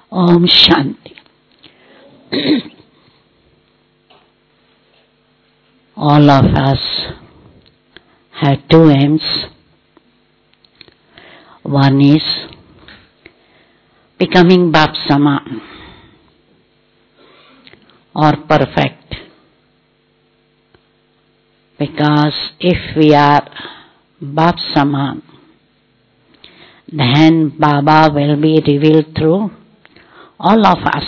Om Shanti. All of us have two aims. One is becoming Bap Saman or perfect. Because if we are Bap Saman, then Baba will be revealed through all of us.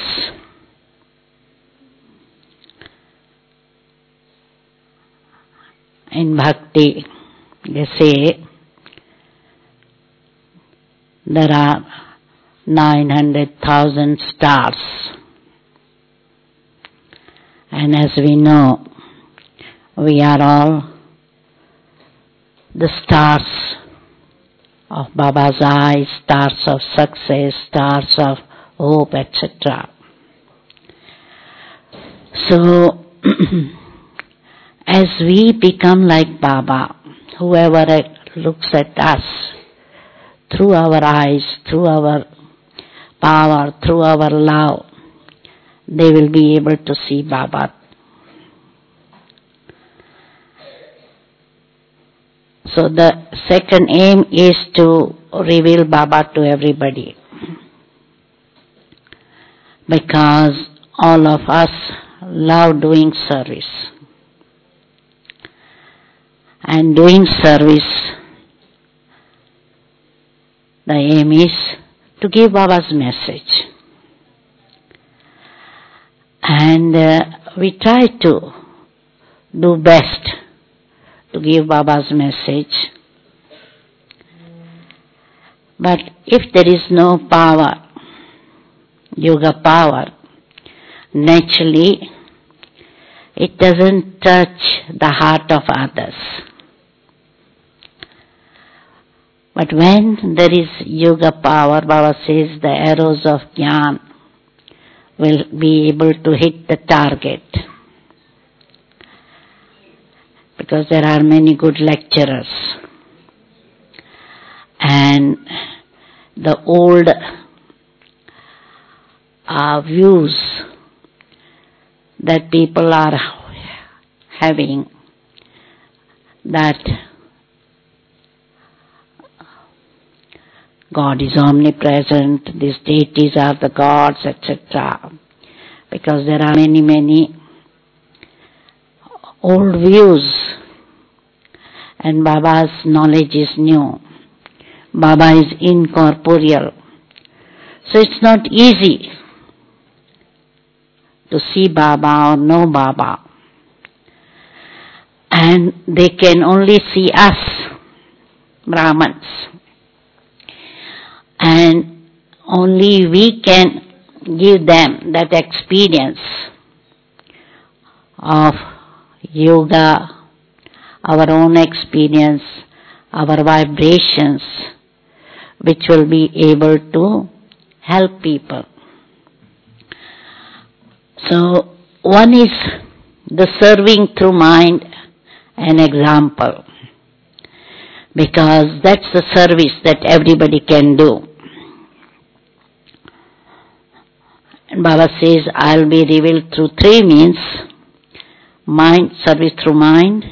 In Bhakti, they say there are 900,000 stars. And as we know, we are all the stars of Baba's eyes, stars of success, stars of hope, etc. So, as we become like Baba, whoever looks at us through our eyes, through our power, through our love, they will be able to see Baba. So the second aim is to reveal Baba to everybody. Because all of us love doing service. And doing service, the aim is to give Baba's message. And we try to do best to give Baba's message. But if there is no power, yoga power, naturally it doesn't touch the heart of others. But when there is yoga power, Baba says the arrows of Jnana will be able to hit the target. Because there are many good lecturers. And the old views that people are having, that God is omnipresent, these deities are the gods, etc. Because there are many old views and Baba's knowledge is new. Baba is incorporeal. So it's not easy to see Baba or know Baba. And they can only see us, Brahmins. And only we can give them that experience of yoga, our own experience, our vibrations, which will be able to help people. So, one is the serving through mind and example, because that's the service that everybody can do. And Baba says, I'll be revealed through three means: mind, service through mind,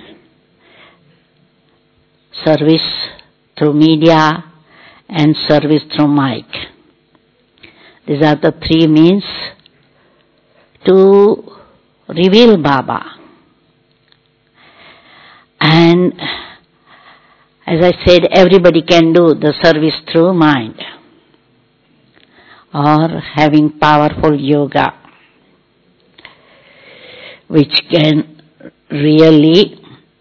service through media, and service through mic. These are the three means to reveal Baba. And as I said, everybody can do the service through mind or having powerful yoga, which can really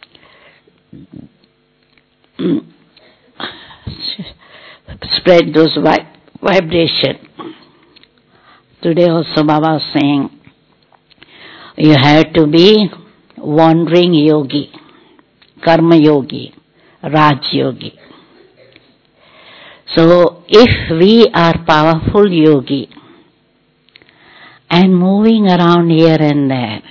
spread those vibration. Today also Baba was saying, you have to be wandering yogi, karma yogi, raj yogi. So if we are powerful yogi and moving around here and there,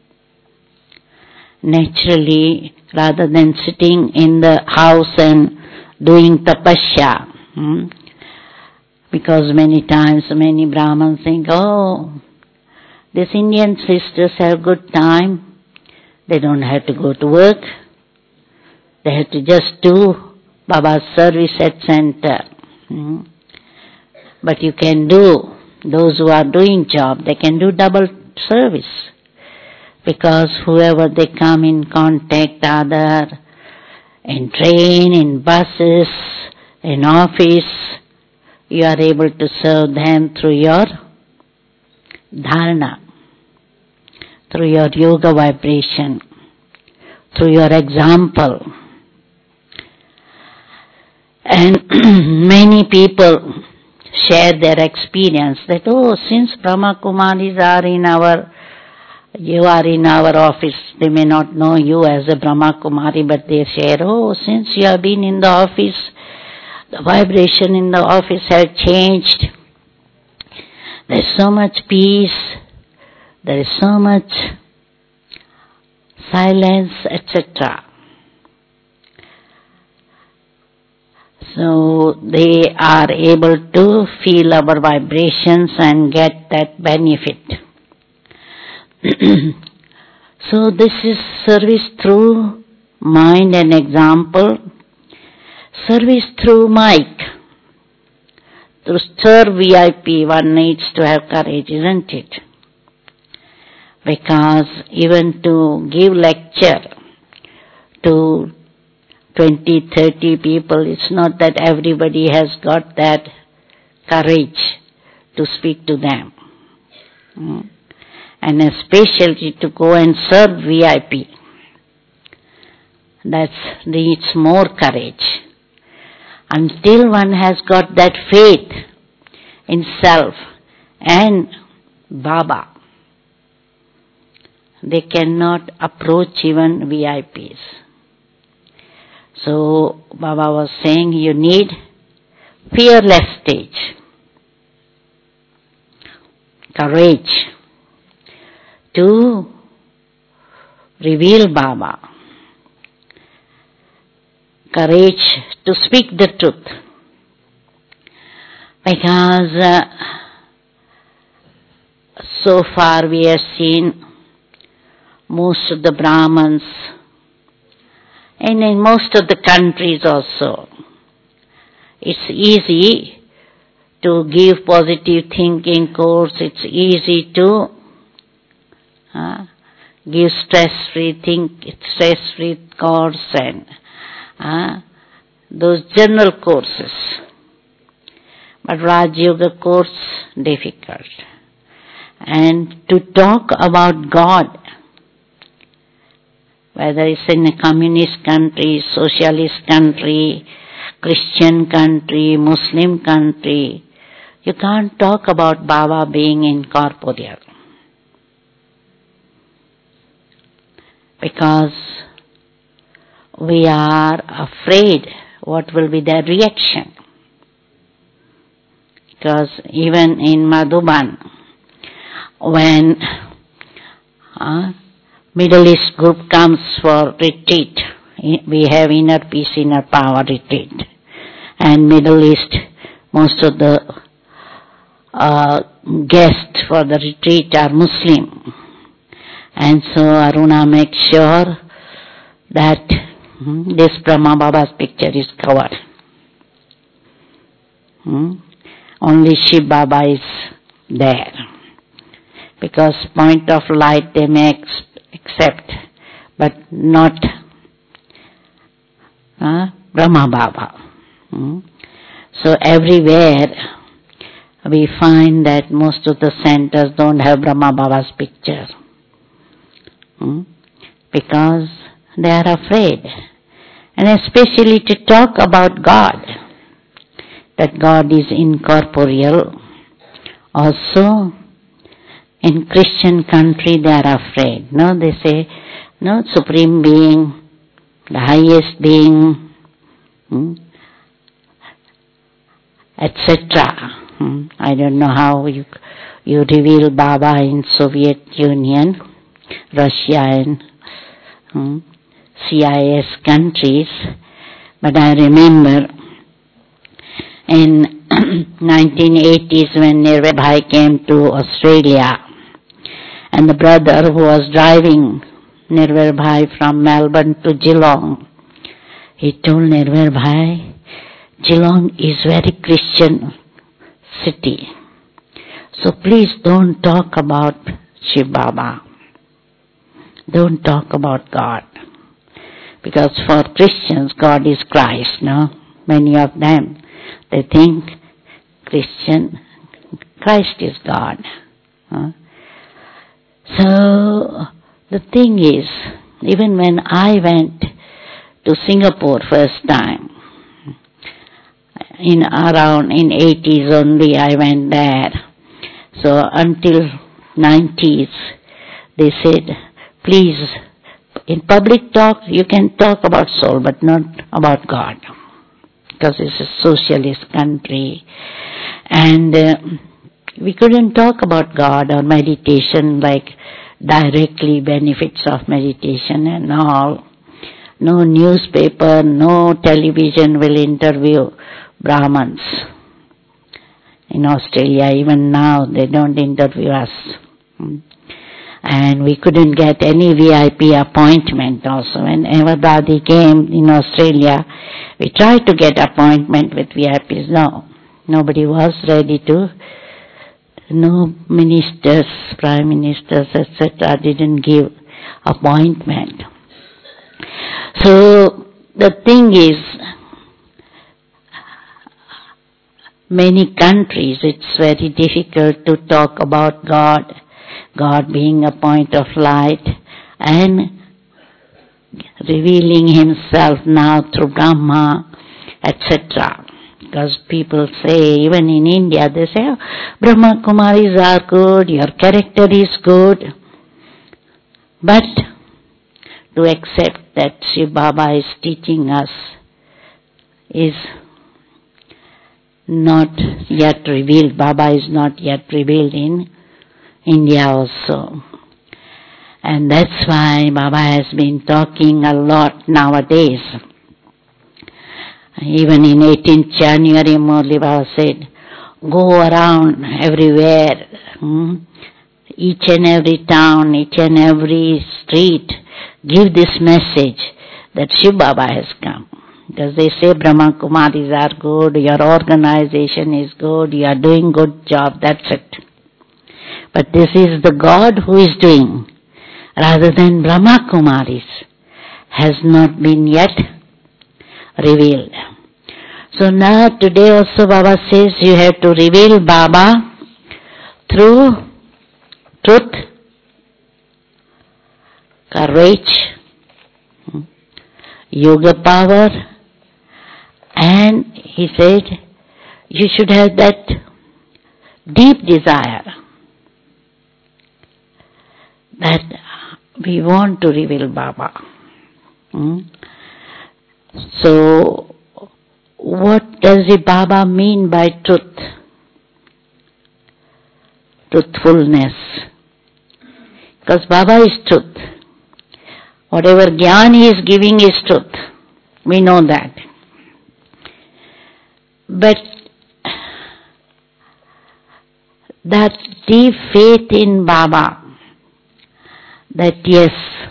naturally, rather than sitting in the house and doing tapasya, Because many times many Brahmins think, oh, these Indian sisters have good time. They don't have to go to work. They have to just do Baba's service at center. But you can do, those who are doing job, they can do double service. Because whoever they come in contact, other, in train, in buses, in office, you are able to serve them through your dharana, through your yoga vibration, through your example. And many people share their experience that, oh, since Brahma Kumaris are in you are in our office, they may not know you as a Brahma Kumari, but they share, oh, since you have been in the office, the vibration in the office has changed. There is so much peace, there is so much silence, etc. So they are able to feel our vibrations and get that benefit. So this is service through mind and example. Service through mic. To serve VIP, one needs to have courage, isn't it? Because even to give lecture to 20, 30 people, it's not that everybody has got that courage to speak to them. And especially to go and serve VIP. That needs more courage. Until one has got that faith in self and Baba, they cannot approach even VIPs. So Baba was saying you need fearless stage, courage to reveal Baba, courage to speak the truth. Because so far we have seen most of the Brahmins, and in most of the countries also, it's easy to give positive thinking course, it's easy to give stress-free course and those general courses. But Raj Yoga course, difficult. And to talk about God, whether it's in a communist country, socialist country, Christian country, Muslim country, you can't talk about Baba being incorporeal. Because we are afraid what will be their reaction. Because even in Madhuban, when Middle East group comes for retreat, we have Inner Peace, Inner Power retreat. And Middle East, most of the guests for the retreat are Muslim. And so Aruna makes sure that this Brahma Baba's picture is covered. Only Shiv Baba is there. Because point of light they may accept, but not Brahma Baba. So everywhere we find that most of the centers don't have Brahma Baba's picture. Because they are afraid. And especially to talk about God, that God is incorporeal. Also, in Christian country they are afraid. No, they say, no, Supreme Being, the highest being, etc. I don't know how you reveal Baba in Soviet Union, Russia and CIS countries, but I remember in 1980s when Nirvai Bhai came to Australia, and the brother who was driving Nirvai Bhai from Melbourne to Geelong, he told Nirvai Bhai, Geelong is very Christian city, so please don't talk about Shiv Baba. Don't talk about God. Because for Christians, God is Christ, no? Many of them, they think Christian, Christ is God. So, the thing is, even when I went to Singapore first time, in 80s only I went there. So until 90s, they said, please, in public talk, you can talk about soul, but not about God. Because it's a socialist country. And we couldn't talk about God or meditation, like directly benefits of meditation and all. No newspaper, no television will interview Brahmins. In Australia, even now, they don't interview us. And we couldn't get any VIP appointment also. Whenever Dadi came in Australia, we tried to get appointment with VIPs. No, nobody was ready to. No ministers, prime ministers, etc. didn't give appointment. So the thing is, many countries it's very difficult to talk about God, God being a point of light and revealing himself now through Brahma, etc. Because people say, even in India, they say, oh, Brahma Kumaris are good, your character is good. But to accept that Shiv Baba is teaching us is not yet revealed. Baba is not yet revealed in India also. And that's why Baba has been talking a lot nowadays. Even in 18th January, Murli Baba said, go around everywhere, each and every town, each and every street, give this message that Shiv Baba has come. Because they say Brahma Kumaris are good, your organization is good, you are doing good job, that's it. But this is the God who is doing, rather than Brahma Kumaris, has not been yet revealed. So now today also Baba says you have to reveal Baba through truth, courage, yoga power, and he said you should have that deep desire that we want to reveal Baba. So what does the Baba mean by truth? Truthfulness. Because Baba is truth. Whatever Gyan he is giving is truth. We know that. But that deep faith in Baba, that yes,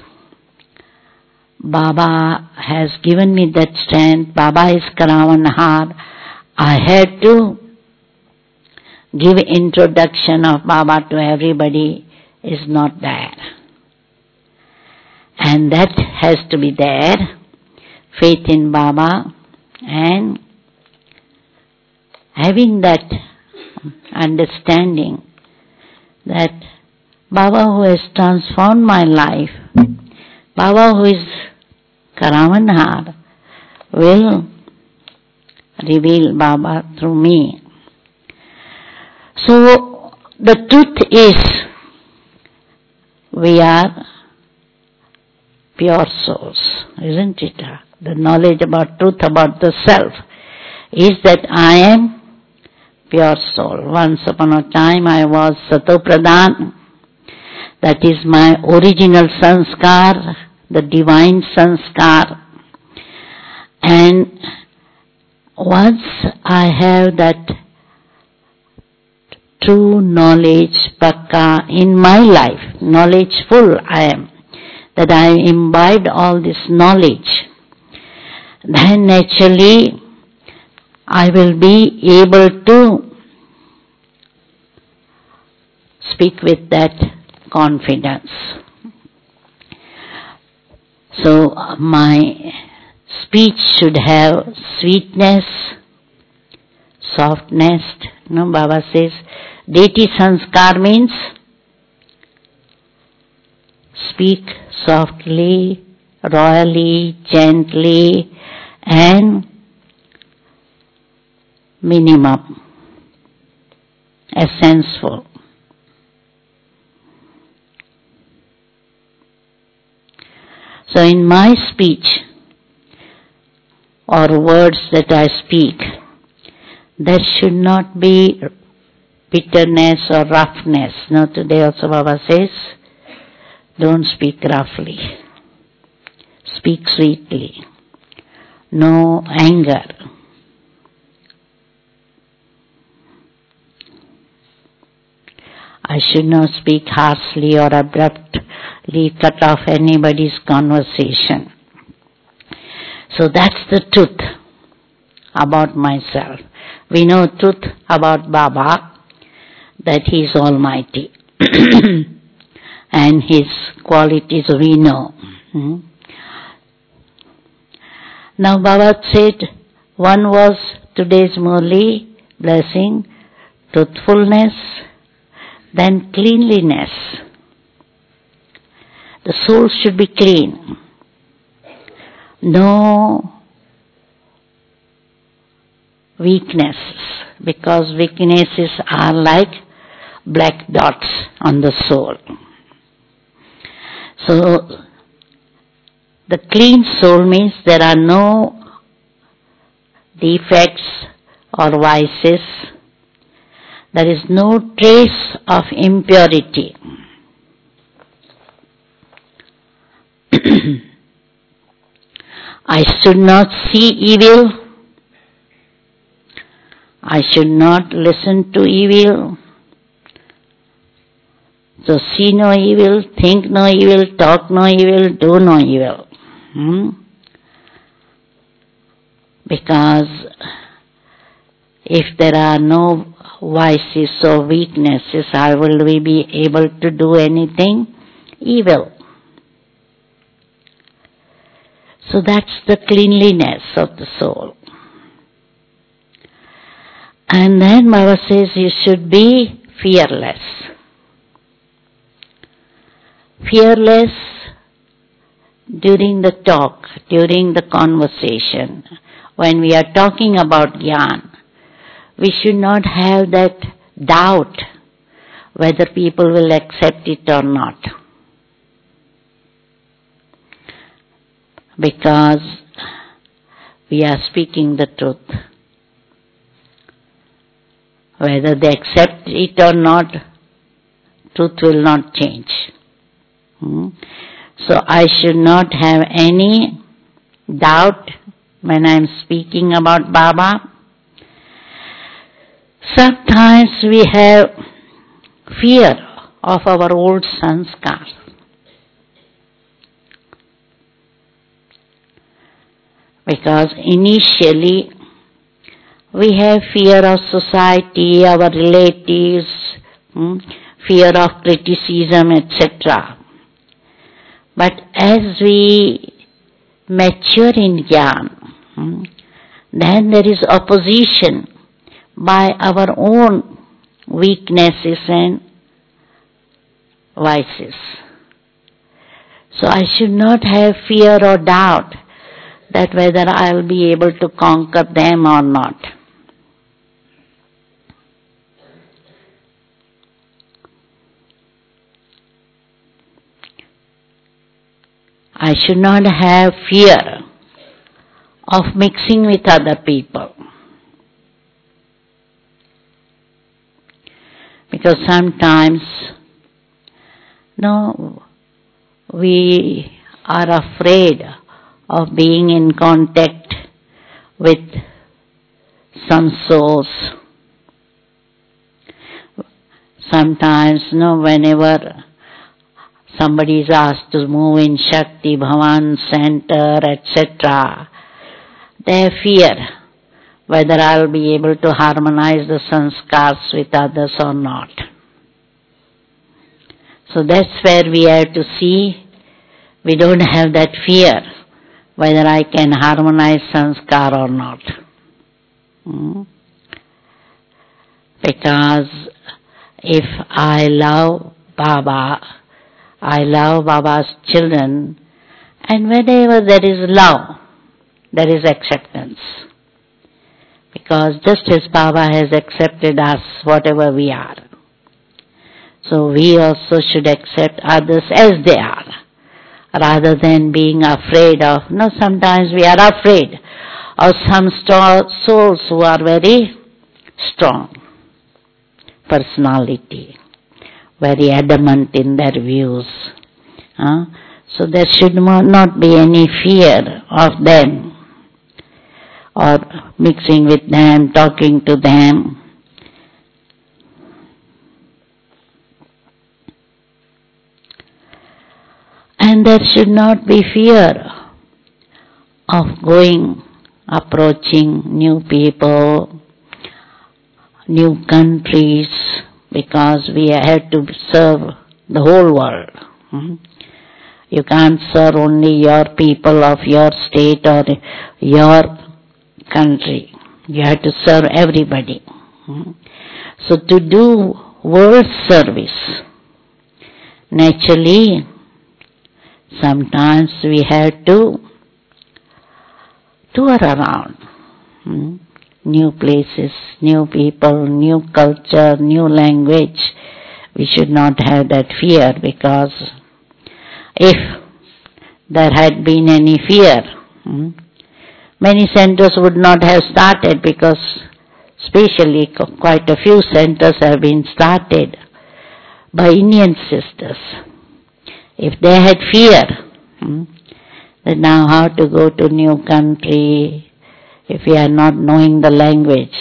Baba has given me that strength, Baba is Karavanhar, I had to give introduction of Baba to everybody, is not there. And that has to be there, faith in Baba and having that understanding that Baba who has transformed my life, Baba who is Karavanhar, will reveal Baba through me. So the truth is, we are pure souls, isn't it? The knowledge about truth about the self is that I am pure soul. Once upon a time I was Sato Pradhan, that is my original sanskar, the divine sanskar. And once I have that true knowledge, pakka, in my life, knowledgeful I am, that I imbibed all this knowledge, then naturally I will be able to speak with that confidence. So my speech should have sweetness, softness. No, Baba says, deity sanskar means speak softly, royally, gently, and minimum, essential. So in my speech or words that I speak, there should not be bitterness or roughness. Now today also Baba says, don't speak roughly. Speak sweetly. No anger. I should not speak harshly or abruptly cut off anybody's conversation. So that's the truth about myself. We know truth about Baba, that he is almighty. And his qualities we know. Now Baba said, one was today's Murli, blessing, truthfulness, then cleanliness. The soul should be clean. No weaknesses, because weaknesses are like black dots on the soul. So the clean soul means there are no defects or vices. There is no trace of impurity. I should not see evil. I should not listen to evil. So see no evil, think no evil, talk no evil, do no evil. Because if there are no vices or weaknesses, how will we be able to do anything evil? So that's the cleanliness of the soul. And then Baba says you should be fearless. Fearless during the talk, during the conversation. When we are talking about Gyan, we should not have that doubt whether people will accept it or not. Because we are speaking the truth. Whether they accept it or not, truth will not change. So I should not have any doubt when I am speaking about Baba. Sometimes we have fear of our old sanskar. Because initially we have fear of society, our relatives, fear of criticism, etc. But as we mature in Gyan, then there is opposition by our own weaknesses and vices. So I should not have fear or doubt that whether I will be able to conquer them or not. I should not have fear of mixing with other people. Because sometimes, we are afraid of being in contact with some souls. sometimes, whenever somebody is asked to move in Shakti Bhavan center, etc., they fear whether I'll be able to harmonize the sanskars with others or not. So that's where we have to see, we don't have that fear whether I can harmonize sanskar or not. Because if I love Baba, I love Baba's children, and whenever there is love, there is acceptance. Because just as Baba has accepted us, whatever we are, so we also should accept others as they are, rather than being afraid of, sometimes we are afraid of some souls who are very strong personality, very adamant in their views. So there should not be any fear of them, or mixing with them, talking to them. And there should not be fear of approaching new people, new countries, because we have to serve the whole world. You can't serve only your people of your state or your country. You have to serve everybody. So to do world service, naturally, sometimes we have to tour around. New places, new people, new culture, new language. We should not have that fear, because if there had been any fear, many centers would not have started, because especially quite a few centers have been started by Indian sisters. If they had fear that now how to go to new country, if we are not knowing the language,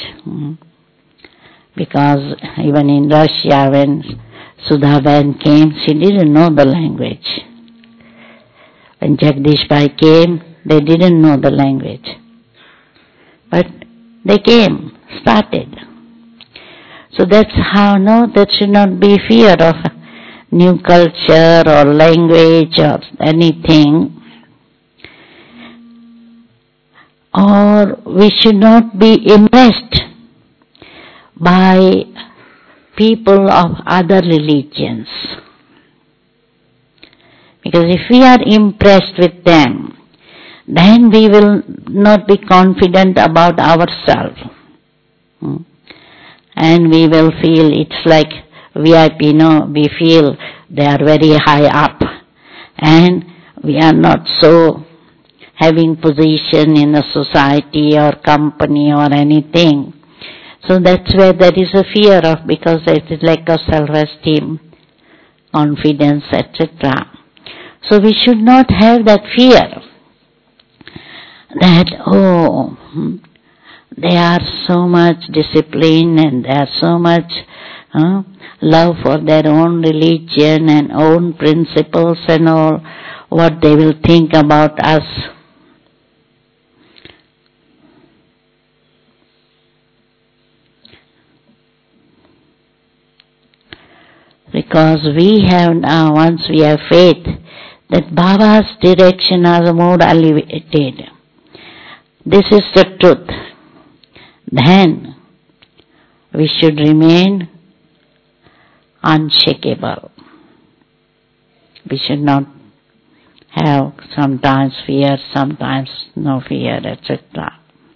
because even in Russia when Sudhaban came, she didn't know the language. When Jagdish Bhai came, they didn't know the language. But they came, started. So that's how, there should not be fear of new culture or language or anything. Or we should not be impressed by people of other religions. Because if we are impressed with them, then we will not be confident about ourselves. And we will feel it's like VIP, we feel they are very high up. And we are not so having position in a society or company or anything. So that's where there is a fear of, because it is like a self-esteem, confidence, etc. So we should not have that fear that, they are so much disciplined and they are so much love for their own religion and own principles and all, what they will think about us. Because we have now, once we have faith, that Baba's direction is more elevated. This is the truth. Then we should remain unshakable. We should not have sometimes fear, sometimes no fear, etc.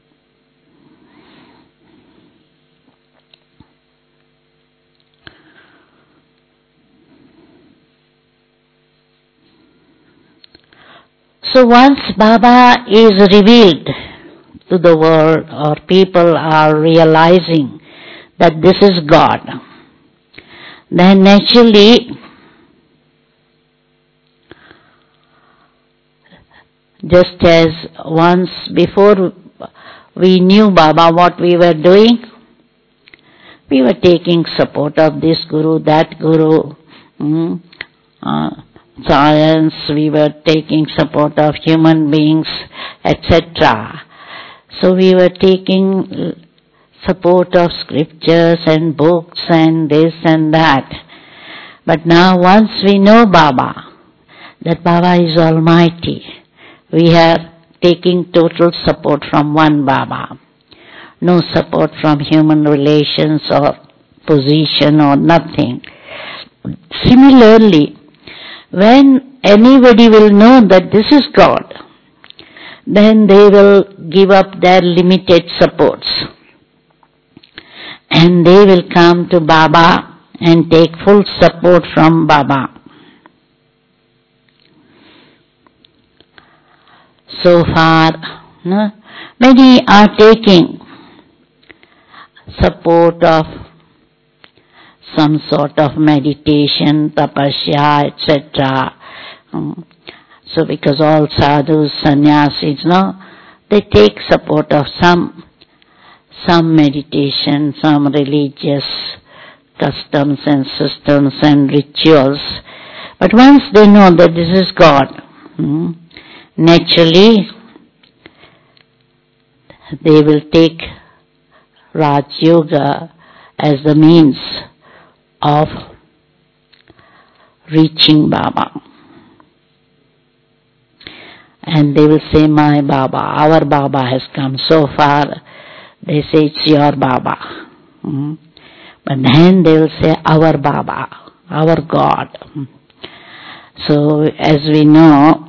So once Baba is revealed to the world, or people are realizing that this is God, then naturally just as once before we knew Baba what we were doing, We were taking support of this guru, that guru, science, we were taking support of human beings, etc. So we were taking support of scriptures and books and this and that. But now once we know Baba, that Baba is Almighty, we are taking total support from one Baba. No support from human relations or position or nothing. Similarly, when anybody will know that this is God, then they will give up their limited supports. And they will come to Baba and take full support from Baba. So far, many are taking support of some sort of meditation, tapasya, etc. So because all sadhus, sannyasis, they take support of some meditation, some religious customs and systems and rituals. But once they know that this is God, naturally they will take Raj Yoga as the means of reaching Baba. And they will say, my Baba, our Baba has come so far. They say, it's your Baba. But then they will say, our Baba, our God. So as we know,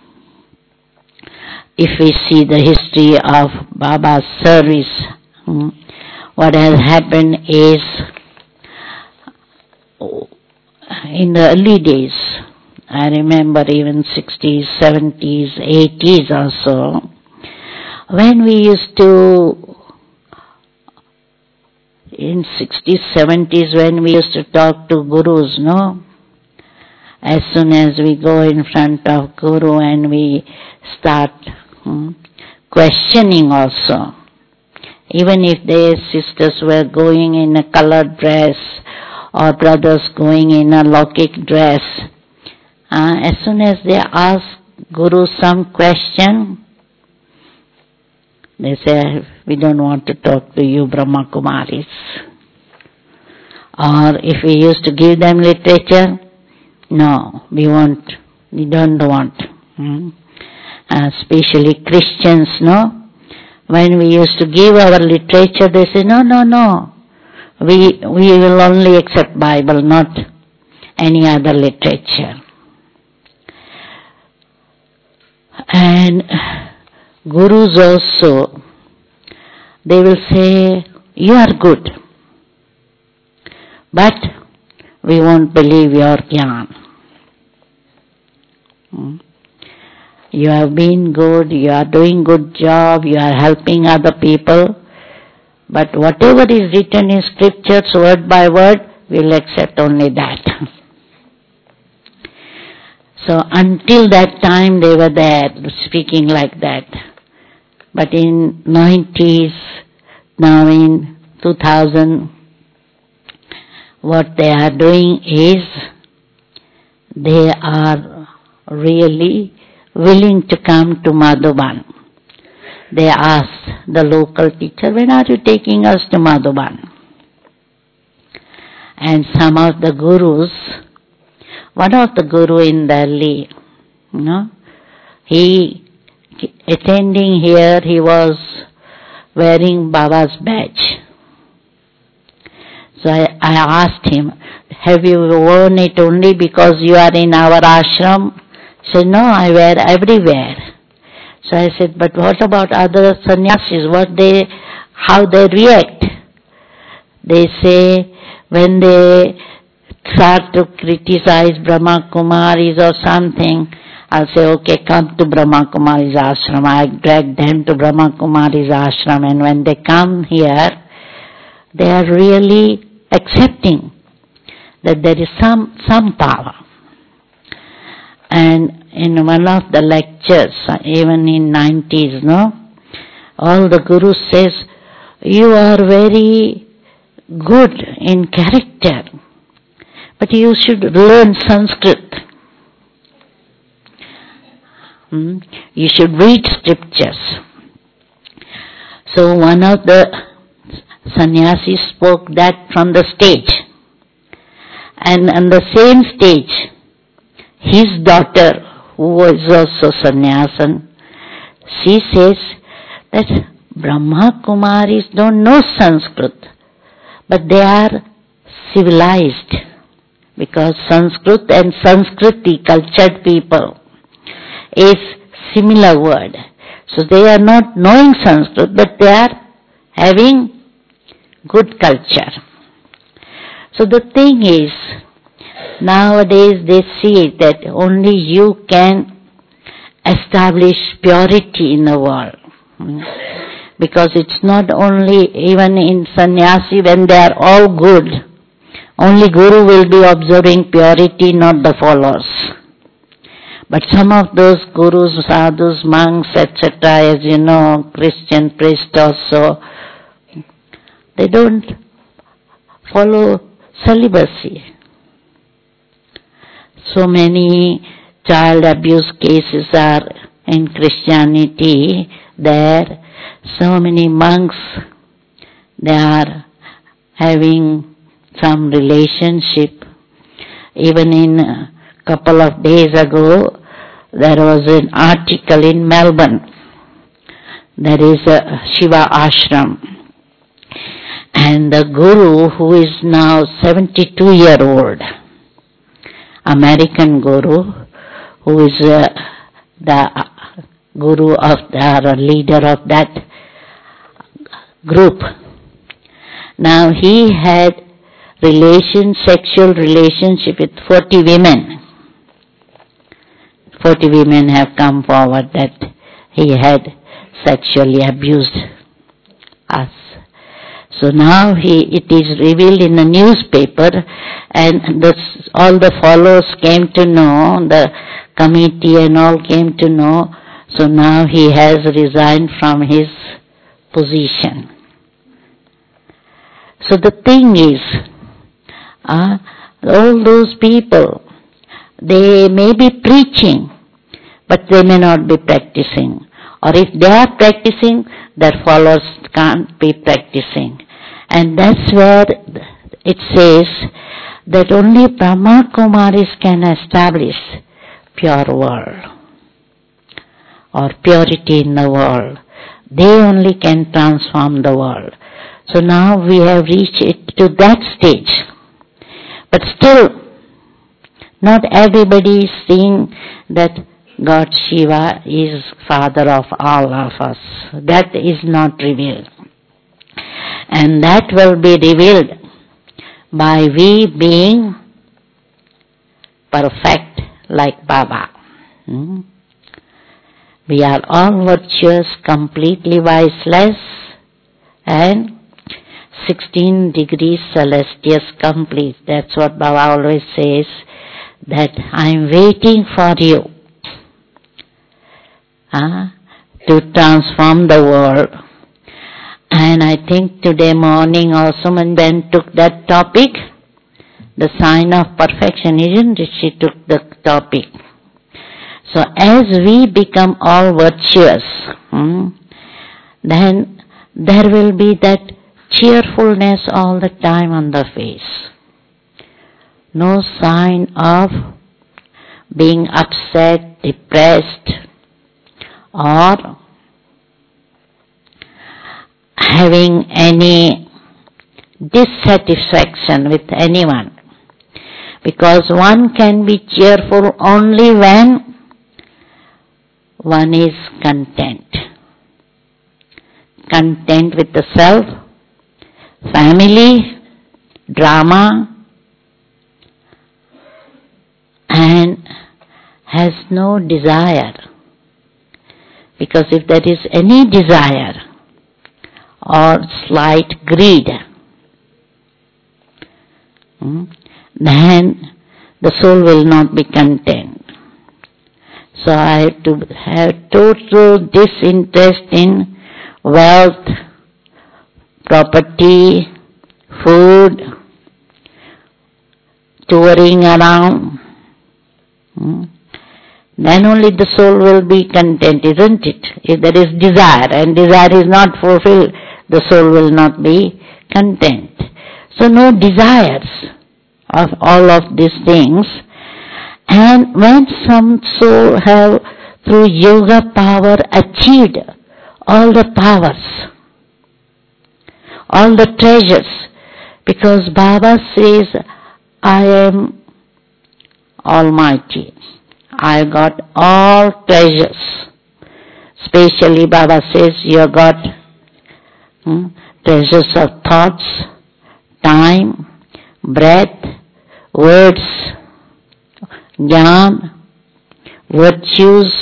if we see the history of Baba's service, what has happened is, in the early days, I remember even 60s, 70s, 80s also, when we used to, in 60s, 70s, when we used to talk to gurus, as soon as we go in front of guru and we start questioning also, even if their sisters were going in a colored dress or brothers going in a Lokik dress, as soon as they ask Guru some question, they say, we don't want to talk to you, Brahma Kumaris. Or if we used to give them literature, no, we don't want. Especially Christians, when we used to give our literature, they say, no. We will only accept Bible, not any other literature. And gurus also, they will say, you are good, but we won't believe your jnana. You have been good, you are doing good job, you are helping other people, but whatever is written in scriptures, word by word, we'll accept only that. So until that time they were there, speaking like that. But in 90s, now in 2000, what they are doing is, they are really willing to come to Madhuban. They asked the local teacher, when are you taking us to Madhuban? And some of the gurus, one of the guru in Delhi, he attending here, he was wearing Baba's badge. So I asked him, have you worn it only because you are in our ashram? He said, no, I wear everywhere. So I said, but what about other sannyasis, how they react? They say, when they start to criticize Brahma Kumaris or something, I'll say, okay, come to Brahma Kumari's ashram. I drag them to Brahma Kumari's ashram, and when they come here, they are really accepting that there is some power. And in one of the lectures, even in 90s, all the gurus says, you are very good in character, but you should learn Sanskrit. You should read scriptures. So one of the sannyasis spoke that from the stage. And on the same stage, his daughter, who was also sannyasin, she says that Brahma Kumaris don't know Sanskrit, but they are civilized, because Sanskrit and Sanskriti, cultured people, is similar word. So they are not knowing Sanskrit, but they are having good culture. So the thing is, nowadays they see that only you can establish purity in the world. Because it's not only, even in sannyasi, when they are all good, only Guru will be observing purity, not the followers. But some of those gurus, sadhus, monks, etc., as you know, Christian priests also, they don't follow celibacy. So many child abuse cases are in Christianity there. So many monks, they are having some relationship. Even in a couple of days ago, there was an article in Melbourne. There is a Shiva ashram. And the guru, who is now 72-year-old, American guru, who is the guru of the leader of that group. Now he had sexual relationship with 40 women. 40 women have come forward that he had sexually abused us. So now it is revealed in the newspaper, and all the followers came to know, the committee and all came to know. So now he has resigned from his position. So the thing is, all those people, they may be preaching, but they may not be practicing. Or if they are practicing, their followers can't be practicing. And that's where it says that only Brahma Kumaris can establish pure world, or purity in the world. They only can transform the world. So now we have reached it to that stage. But still, not everybody is seeing that God Shiva is father of all of us. That is not revealed. And that will be revealed by we being perfect like Baba. We are all virtuous, completely viceless, and 16 degrees celestius complete. That's what Baba always says, that I'm waiting for you to transform the world. And I think today morning also when Ben took that topic, the sign of perfection, isn't it? She took the topic. So as we become all virtuous, then there will be that cheerfulness all the time on the face. No sign of being upset, depressed, or having any dissatisfaction with anyone. Because one can be cheerful only when one is content. Content with the self, family, drama, and has no desire. Because if there is any desire or slight greed, then the soul will not be content. So I have to have total disinterest in wealth, property, food, touring around, then only the soul will be content, isn't it? If there is desire and desire is not fulfilled, the soul will not be content. So no desires of all of these things. And when some soul have through yoga power achieved all the powers, all the treasures, because Baba says, I am Almighty. I got all treasures. Especially Baba says you have got treasures of thoughts, time, breath, words, jnana, virtues,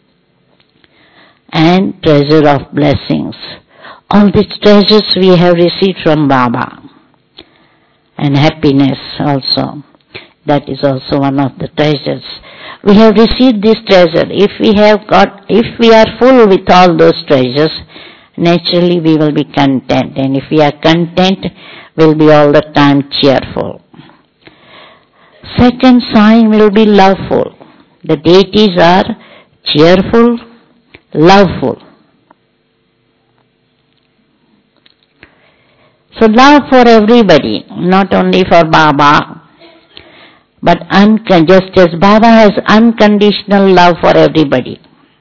and treasure of blessings. All these treasures we have received from Baba. And happiness also. That is also one of the treasures. We have received this treasure. If we are full with all those treasures, naturally we will be content. And if we are content, we'll be all the time cheerful. Second sign will be loveful. The deities are cheerful, loveful. So love for everybody, not only for Baba, but just as Baba has unconditional love for everybody.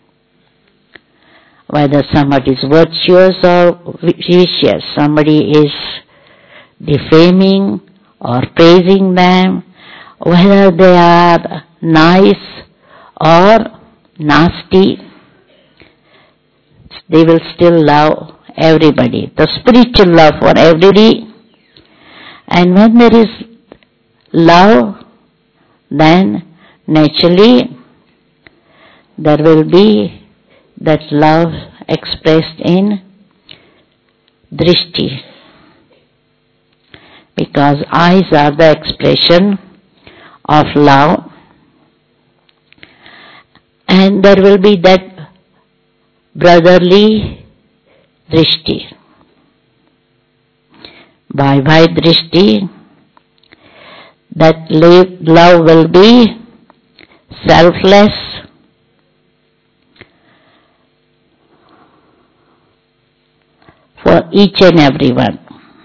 Whether somebody is virtuous or vicious, somebody is defaming or praising them, whether they are nice or nasty, they will still love everybody. The spiritual love for everybody. And when there is love, then naturally there will be that love expressed in drishti. Because eyes are the expression of love. And there will be that brotherly drishti. By drishti, that love will be selfless, for each and everyone.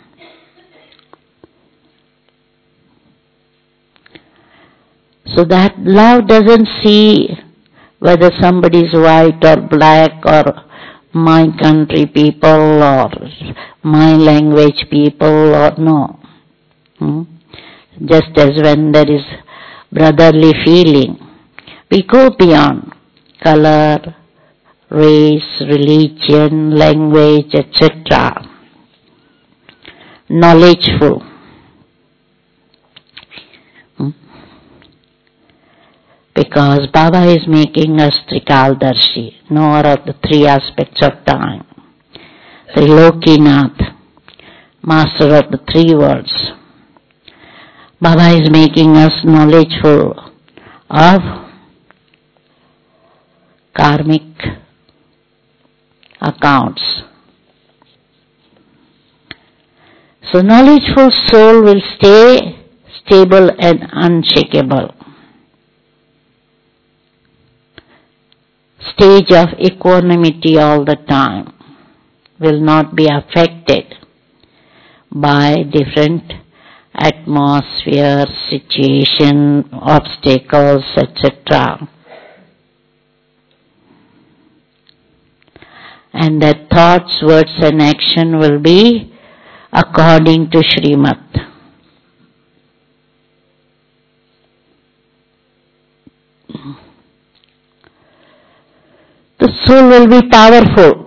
So that love doesn't see whether somebody is white or black or my country people or my language people or no. Just as when there is brotherly feeling, we go beyond color, race, religion, language, etc. Knowledgeful. Because Baba is making us Trikaldarshi, knower of the three aspects of time. Trilokinath, master of the three worlds. Baba is making us knowledgeful of karmic accounts. So knowledgeful soul will stay stable and unshakable. Stage of equanimity all the time, will not be affected by different atmosphere, situation, obstacles, etc. And that thoughts, words and action will be according to Srimad. The soul will be powerful.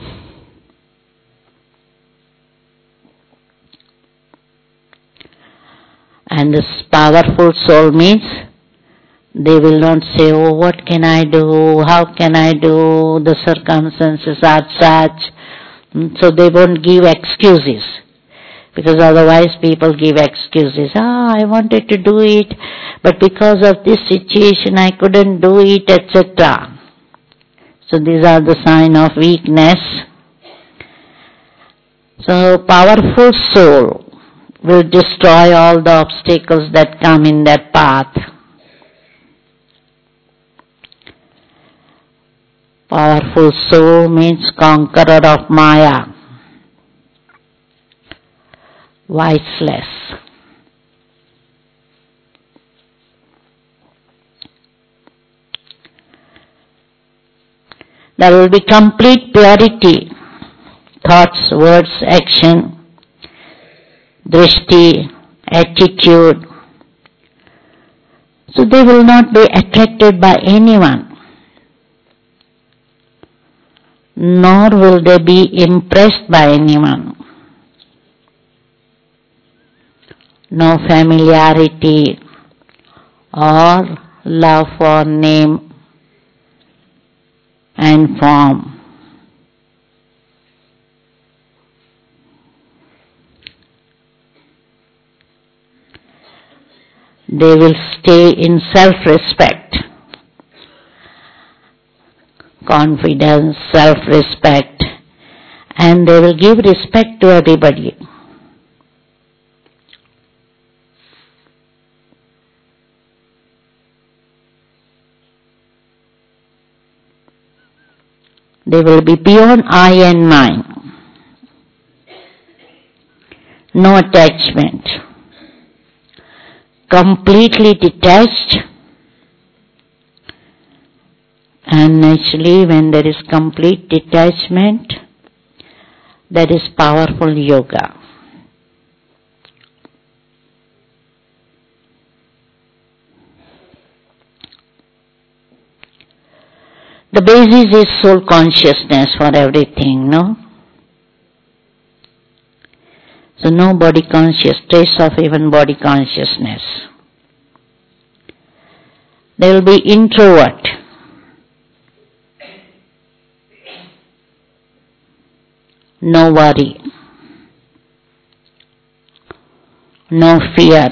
And this powerful soul means they will not say, oh, what can I do? How can I do? The circumstances are such. So they won't give excuses. Because otherwise people give excuses. I wanted to do it, but because of this situation I couldn't do it, etc. So these are the sign of weakness. So powerful soul will destroy all the obstacles that come in their path. Powerful soul means conqueror of Maya, voiceless. There will be complete purity, thoughts, words, action, drishti, attitude. So they will not be attracted by anyone, nor will they be impressed by anyone. No familiarity or love for name and form. They will stay in self-respect, confidence, self-respect, and they will give respect to everybody. They will be beyond I and mine. No attachment. Completely detached. And naturally, when there is complete detachment, that is powerful yoga. The basis is soul consciousness for everything, no? So no body conscious, trace of even body consciousness. There will be introvert. No worry. No fear.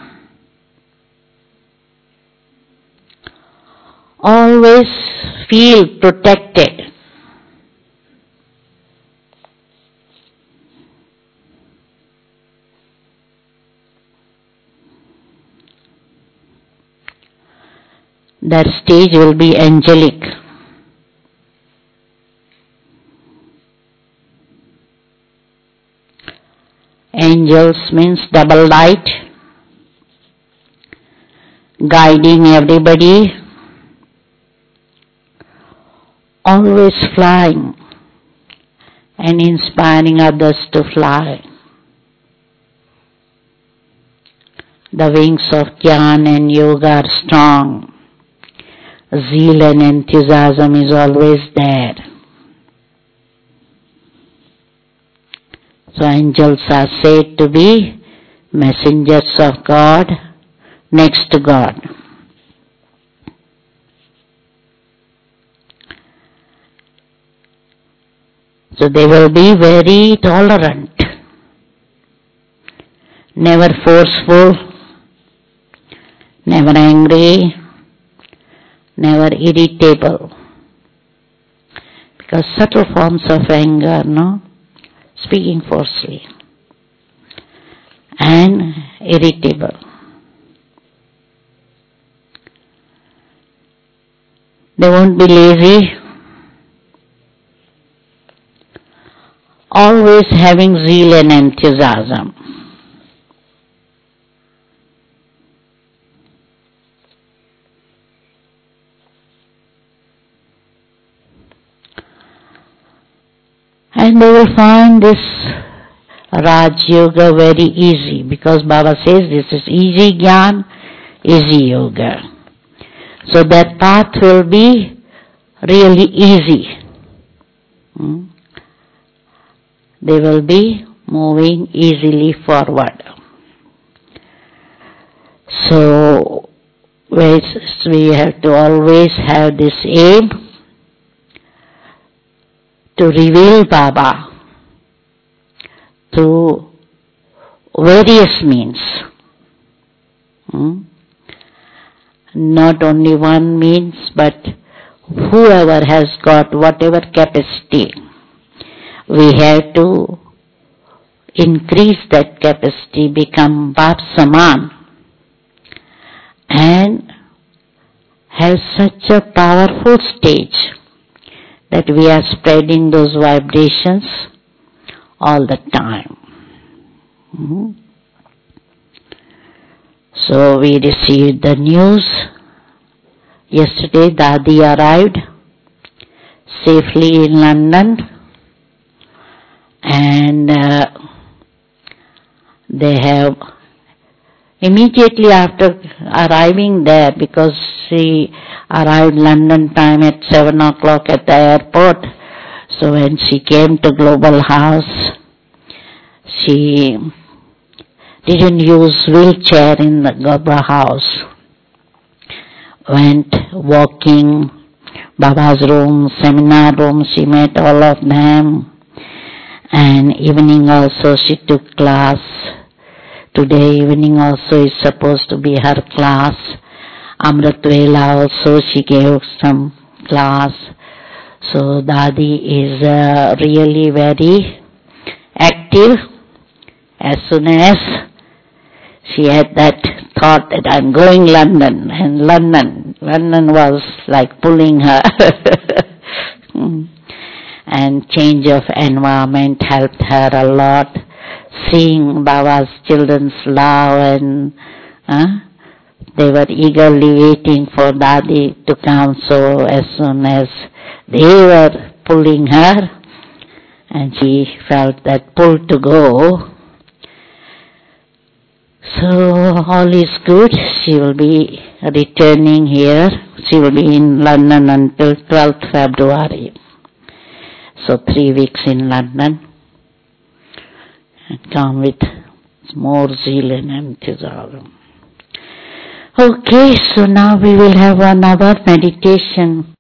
Always feel protected. That stage will be angelic. Angels means double light, guiding everybody, always flying and inspiring others to fly. The wings of Jnana and Yoga are strong. Zeal and enthusiasm is always there. So angels are said to be messengers of God, next to God. So they will be very tolerant, never forceful, never angry, never irritable. Because subtle forms of anger, no? Speaking forcefully and irritable. They won't be lazy, always having zeal and enthusiasm. And they will find this Raj Yoga very easy, because Baba says this is easy Jnana, easy Yoga. So that path will be really easy. They will be moving easily forward. So we have to always have this aim to reveal Baba through various means. Not only one means, but whoever has got whatever capacity, we have to increase that capacity, become Bap Saman, and have such a powerful stage that we are spreading those vibrations all the time. So we received the news. Yesterday Dadi arrived safely in London, and they have immediately after arriving there, because she arrived London time at 7 o'clock at the airport, so when she came to Global House, she didn't use wheelchair in the Global House. Went walking, Baba's room, seminar room, she met all of them. And evening also she took class. Today evening also is supposed to be her class. Amrit Vela also she gave some class. So Dadi is really very active. As soon as she had that thought that I'm going London, and London was like pulling her. And change of environment helped her a lot. Seeing Baba's children's love, and they were eagerly waiting for Dadi to come. So as soon as they were pulling her, and she felt that pull to go, so all is good. She will be returning here. She will be in London until 12th February. So 3 weeks in London, and come with more zeal and enthusiasm. Okay, so now we will have another meditation.